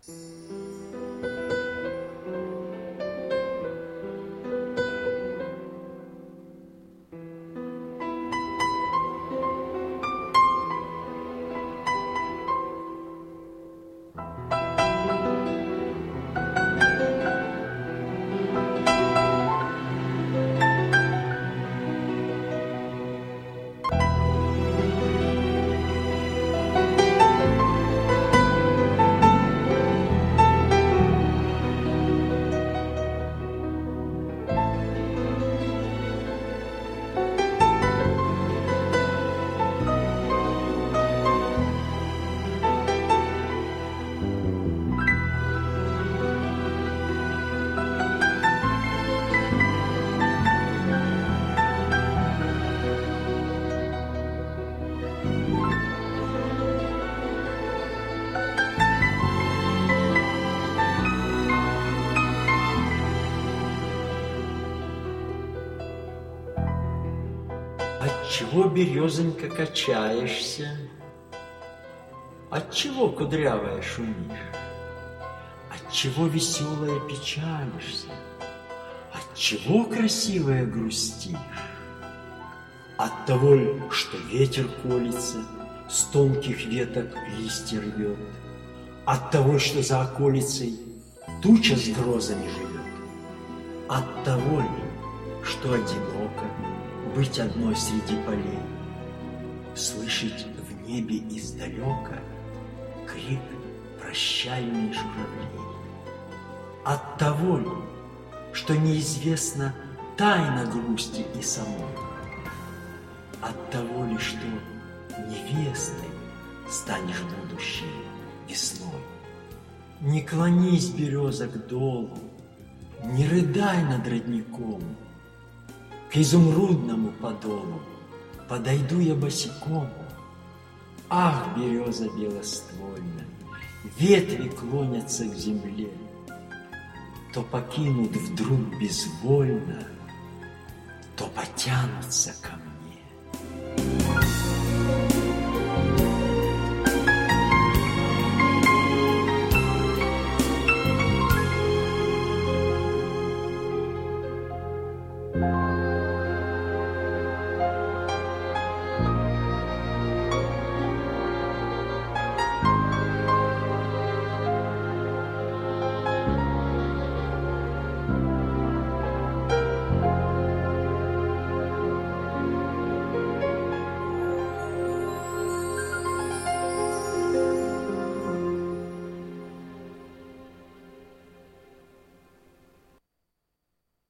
Отчего, березонька, качаешься? Отчего, кудрявая, шумишь? Отчего, веселая, печалишься? Отчего, красивая, грустишь? Оттого ли, что ветер колется, с тонких веток листья рвет? Оттого, что за околицей туча с грозами живет? Оттого ли, что одиноко быть одной среди полей, слышать в небе издалека крик прощальный журавлей? Оттого ли, что неизвестна тайна грусти и самой? Оттого ли, что невестой станешь будущей весной? Не клонись, береза, к долу, не рыдай над родником. К изумрудному подолу подойду я босиком. Ах, береза белоствольная, ветви клонятся к земле, то покинут вдруг безвольно, то потянутся ко мне.